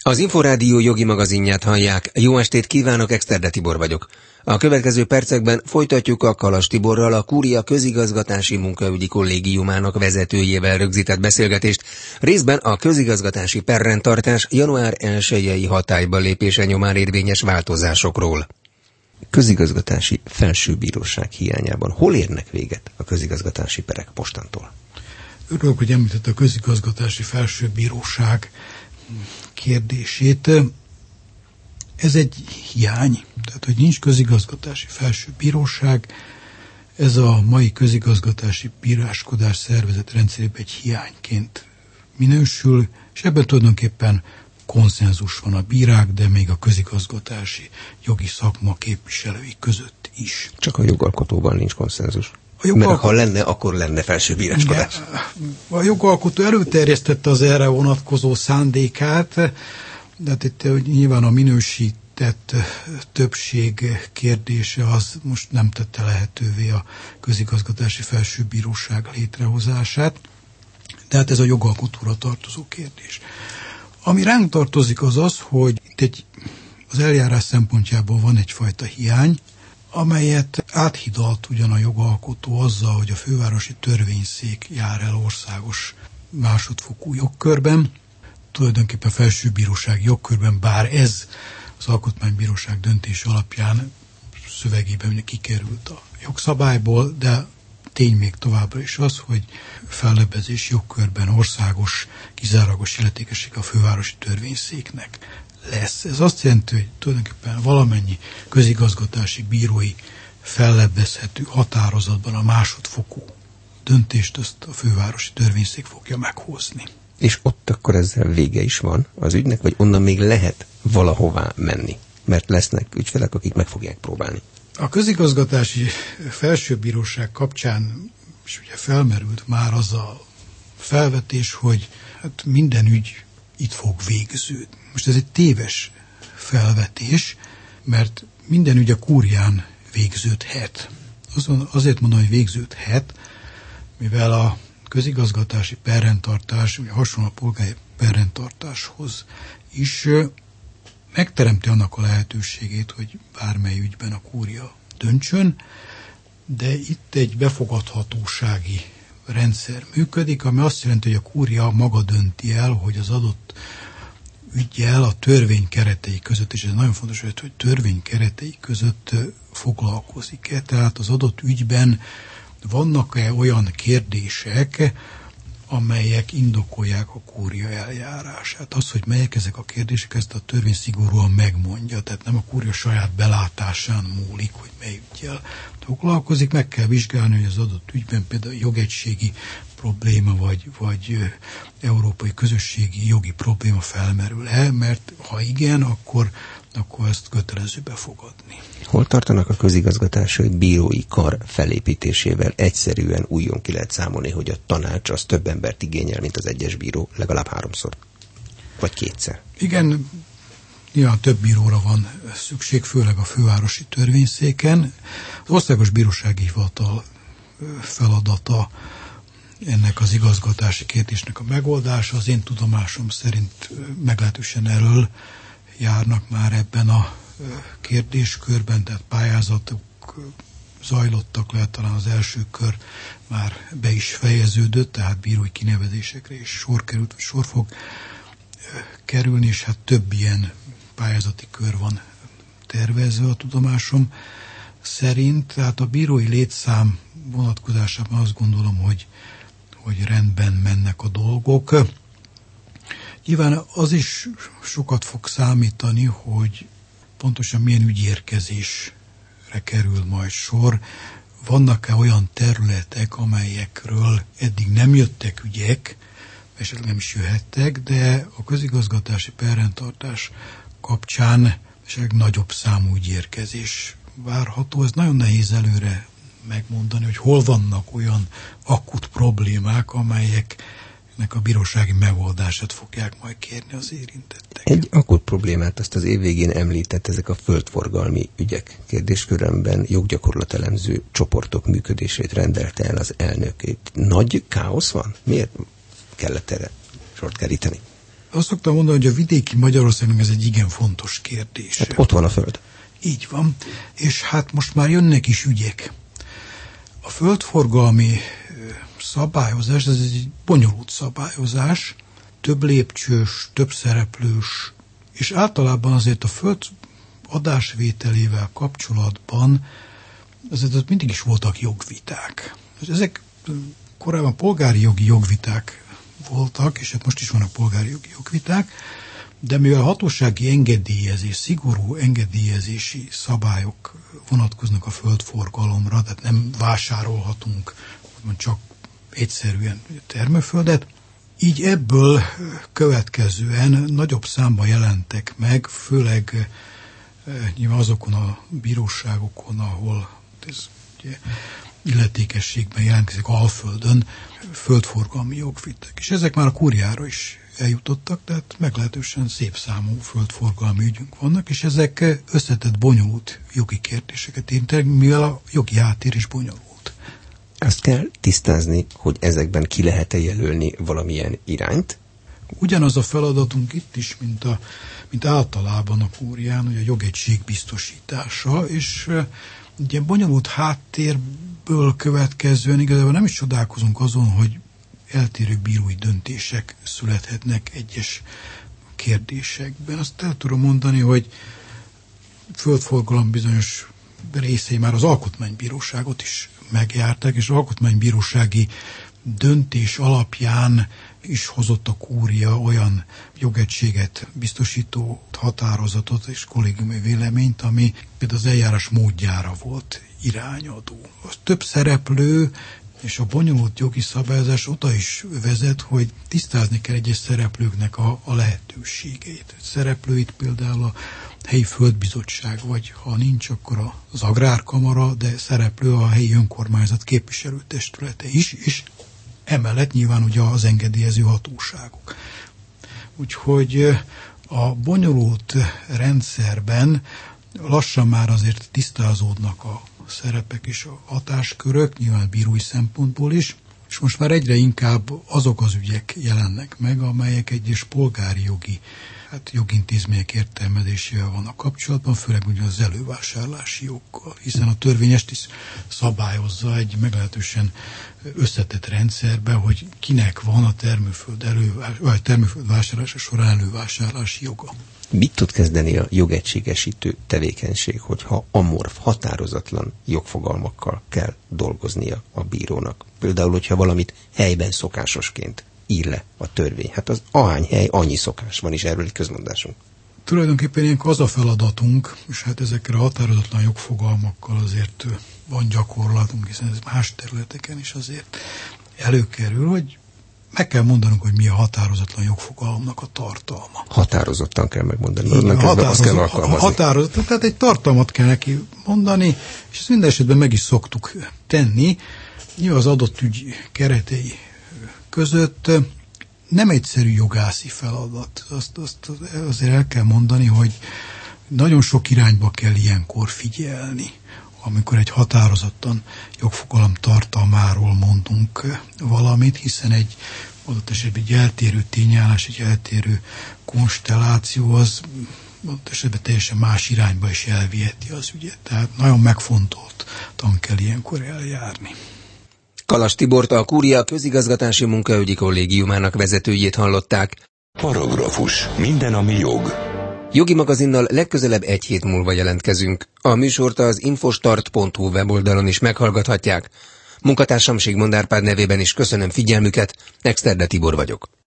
Az Inforádió jogi magazinját hallják. Jó estét kívánok, Exterde Tibor vagyok. A következő percekben folytatjuk a Kalas Tiborral, a Kúria közigazgatási munkaügyi kollégiumának vezetőjével rögzített beszélgetést, részben a közigazgatási perrendtartás január 1-i hatályba lépése nyomán érvényes változásokról. Közigazgatási felsőbíróság hiányában hol érnek véget a közigazgatási perek mostantól? Örülök, hogy említette a közigazgatási felsőbíróság kérdését. Ez egy hiány, tehát hogy nincs közigazgatási felsőbíróság, ez a mai közigazgatási bíráskodás szervezet rendszerében egy hiányként minősül, és ebben tulajdonképpen konszenzus van a bírák, de még a közigazgatási jogi szakma képviselői között is. Csak a jogalkotóban nincs konszenzus. Mert ha lenne, akkor lenne felsőbíráskodás. A jogalkotó előterjesztette az erre vonatkozó szándékát, de hát itt nyilván a minősített többség kérdése az most nem tette lehetővé a közigazgatási felsőbíróság létrehozását, tehát ez a jogalkotóra tartozó kérdés. Ami ránk tartozik az, hogy itt az eljárás szempontjából van egyfajta hiány, amelyet áthidalt ugyan a jogalkotó azzal, hogy a fővárosi törvényszék jár el országos másodfokú jogkörben, tulajdonképpen felsőbíróság jogkörben, bár ez az alkotmánybíróság döntés alapján szövegében kikerült a jogszabályból, de tény még továbbra is az, hogy fellebbezés jogkörben országos, kizárólagos illetékesség a fővárosi törvényszéknek lesz. Ez azt jelenti, hogy tulajdonképpen valamennyi közigazgatási bírói fellebbezhető határozatban a másodfokú döntést azt a fővárosi törvényszék fogja meghozni. És ott akkor ezzel vége is van az ügynek, vagy onnan még lehet valahová menni? Mert lesznek ügyfelek, akik meg fogják próbálni. A közigazgatási felsőbíróság kapcsán is ugye felmerült már az a felvetés, hogy hát minden ügy itt fog végződni. Most ez egy téves felvetés, mert minden ügy a kúrián végződhet. Azért mondom, hogy végződhet, mivel a közigazgatási perrendtartás, ugye hasonló a polgári perrendtartáshoz is megteremti annak a lehetőségét, hogy bármely ügyben a kúria döntsön, de itt egy befogadhatósági rendszer működik, ami azt jelenti, hogy a kúria maga dönti el, hogy az adott üggyel a törvény keretei között, és ez nagyon fontos, hogy törvény keretei között foglalkozik-e, tehát az adott ügyben vannak-e olyan kérdések, amelyek indokolják a kúria eljárását. Az, hogy melyek ezek a kérdések, ezt a törvény szigorúan megmondja, tehát nem a kúria saját belátásán múlik, hogy mely üggyel foglalkozik, meg kell vizsgálni, hogy az adott ügyben például jogegységi probléma, vagy európai közösségi jogi probléma felmerül-e, mert ha igen, akkor ezt kötelező befogadni. Hol tartanak a közigazgatási bírói kar felépítésével? Egyszerűen újjon ki lehet számolni, hogy a tanács az több embert igényel, mint az egyes bíró, legalább 3-szor, vagy 2-szer. Igen, nyilván több bíróra van szükség, főleg a fővárosi törvényszéken. Az Országos Bírósági Hivatal feladata ennek az igazgatási kérdésnek a megoldása. Az én tudomásom szerint meglehetősen erről járnak már ebben a kérdéskörben, tehát pályázatok zajlottak, lehet talán az első kör már be is fejeződött, tehát bírói kinevezésekre is sor került, vagy sor fog kerülni, és hát több ilyen pályázati kör van tervezve a tudomásom szerint. Tehát a bírói létszám vonatkozásában azt gondolom, hogy rendben mennek a dolgok. Nyilván az is sokat fog számítani, hogy pontosan milyen ügyérkezésre kerül majd sor. Vannak-e olyan területek, amelyekről eddig nem jöttek ügyek, esetleg nem is jöhettek, de a közigazgatási perrendtartás kapcsán esetleg nagyobb számú ügyérkezés várható. Ez nagyon nehéz előre megmondani, hogy hol vannak olyan akut problémák, amelyeknek a bírósági megoldását fogják majd kérni az érintettek. Egy akut problémát azt az év végén említett, ezek a földforgalmi ügyek kérdéskörömben joggyakorlatelemző csoportok működését rendelte el az elnök. Nagy káosz van? Miért kellett erre sort keríteni? Azt szoktam mondani, hogy a vidéki Magyarországnak ez egy igen fontos kérdés. Hát ott van a föld. Így van, és hát most már jönnek is ügyek. A földforgalmi szabályozás, ez egy bonyolult szabályozás, több lépcsős, több szereplős, és általában azért a föld adásvételével kapcsolatban azért mindig is voltak jogviták. Ezek korábban polgári jogi jogviták voltak, és hát most is vannak polgári jogi jogviták, de mivel a hatósági engedélyezés, szigorú engedélyezési szabályok vonatkoznak a földforgalomra, tehát nem vásárolhatunk csak egyszerűen termőföldet, így ebből következően nagyobb számban jelentek meg, főleg nyilván azokon a bíróságokon, ahol ez ugye illetékességben jelentkezik Alföldön, földforgalmi jogviták. És ezek már a kúriára is eljutottak, tehát meglehetősen szép számú földforgalmi ügyünk vannak, és ezek összetett, bonyolult jogi kérdéseket érintenek, mivel a jogi háttér is bonyolult. Azt kell tisztázni, hogy ezekben ki lehet-e jelölni valamilyen irányt? Ugyanaz a feladatunk itt is, mint általában a kúrián, hogy a jogegység biztosítása, és ugye bonyolult háttérből következően igazából nem is csodálkozunk azon, hogy eltérő bírói döntések születhetnek egyes kérdésekben. Azt el tudom mondani, hogy földforgalom bizonyos részei már az alkotmánybíróságot is megjárták, és az alkotmánybírósági döntés alapján is hozott a kúria olyan jogegységet biztosító határozatot és kollégiumi véleményt, ami például az eljárás módjára volt irányadó. Az több szereplő és a bonyolult jogi szabályozás oda is vezet, hogy tisztázni kell egyes szereplőknek a lehetőségeit. Szereplőit például a helyi földbizottság, vagy ha nincs, akkor az agrárkamara, de szereplő a helyi önkormányzat képviselőtestülete is, és emellett nyilván ugye az engedélyező hatóságok. Úgyhogy a bonyolult rendszerben lassan már azért tisztázódnak a szerepek és a hatáskörök, nyilván bírói szempontból is, és most már egyre inkább azok az ügyek jelennek meg, amelyek egyes polgári jogi, jogintézmények értelmezésével vannak kapcsolatban, főleg ugye az elővásárlási joggal, hiszen a törvény ezt is szabályozza egy meglehetősen összetett rendszerben, hogy kinek van a termőföld vásárlása során elővásárlási joga. Mit tud kezdeni a jogegységesítő tevékenység, hogyha amorf, határozatlan jogfogalmakkal kell dolgoznia a bírónak? Például, hogyha valamit helyben szokásosként ír le a törvény. Hát az ahány hely, annyi szokás van, is erről egy közmondásunk. Tulajdonképpen ilyenkor az a feladatunk, és hát ezekre a határozatlan jogfogalmakkal azért van gyakorlatunk, hiszen ez más területeken is azért előkerül, hogy meg kell mondanunk, hogy mi a határozatlan jogfogalomnak a tartalma. Határozottan kell megmondani, azt kell alkalmazni. Határozottan, tehát egy tartalmat kell neki mondani, és ezt minden esetben meg is szoktuk tenni. Nyilván az adott ügy keretei között nem egyszerű jogászi feladat. Azt azért el kell mondani, hogy nagyon sok irányba kell ilyenkor figyelni, amikor egy határozottan jogfogalom tartalmáról mondunk valamit, hiszen egy adott esetben egy eltérő tényállás, egy eltérő konstelláció az adott esetben teljesen más irányba is elviheti az ügyet. Tehát nagyon megfontoltan kell ilyenkor eljárni. Kalas Tibort, a Kúria közigazgatási munkaügyi kollégiumának vezetőjét hallották. Paragrafus. Minden, ami jog. Jogi magazinnal legközelebb egy hét múlva jelentkezünk. A műsort az infostart.hu weboldalon is meghallgathatják. Munkatársam Sigmond Árpád nevében is köszönöm figyelmüket, Exterde Tibor vagyok.